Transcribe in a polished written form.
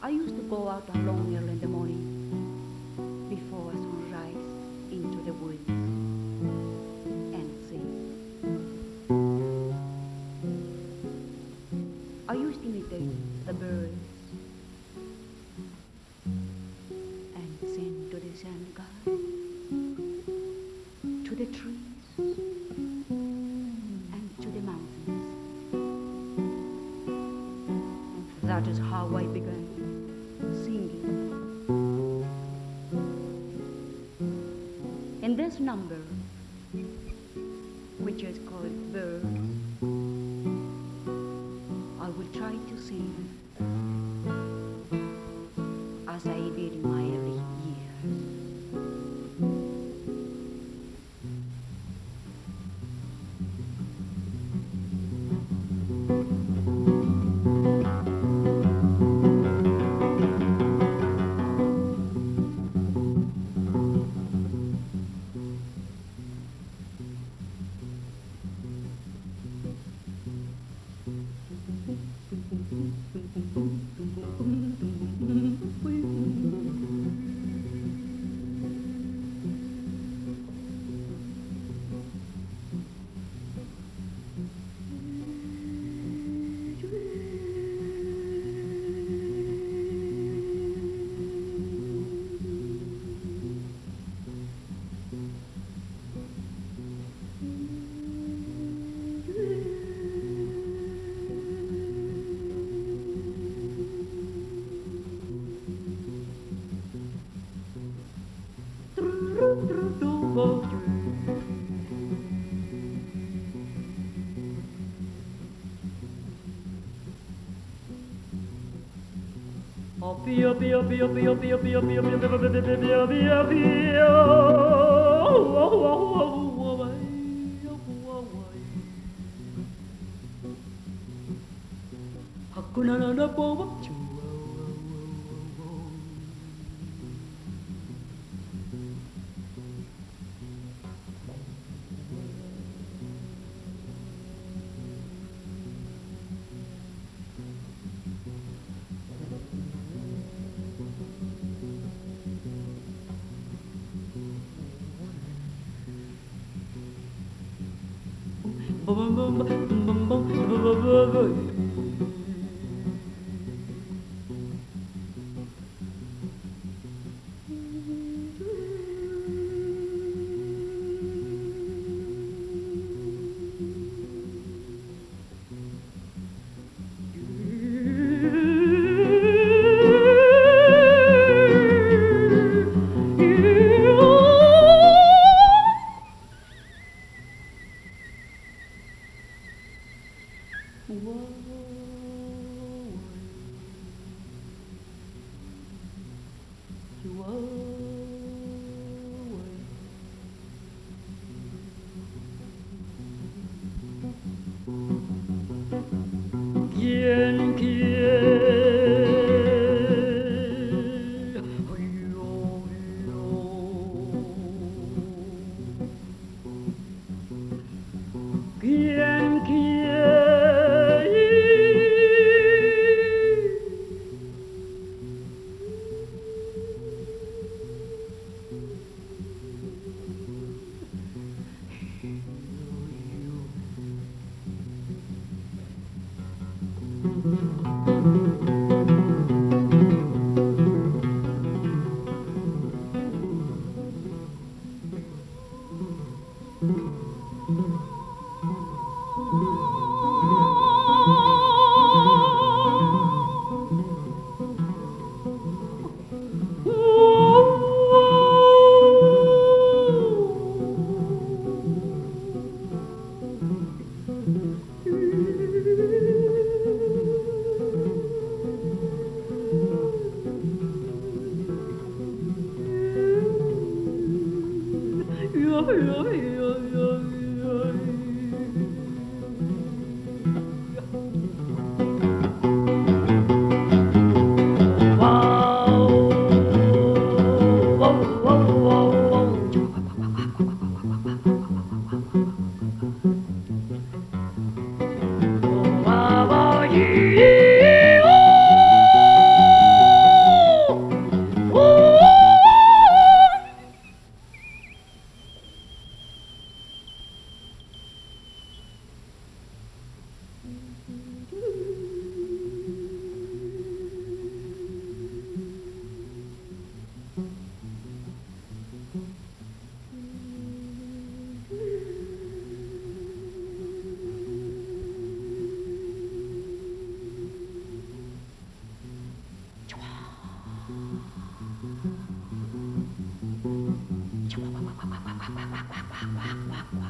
I used to go out alone early in the morning before sunrise into the woods and sing. I used to imitate the birds and sing to the sun god, to the trees and to the mountains. That is how I began singing. In this number, which is called Birds, I will try to sing as I did in my early years. Quack, quack, quack, quack, quack, quack, quack, quack, quack, quack, quack, quack, quack, quack, quack,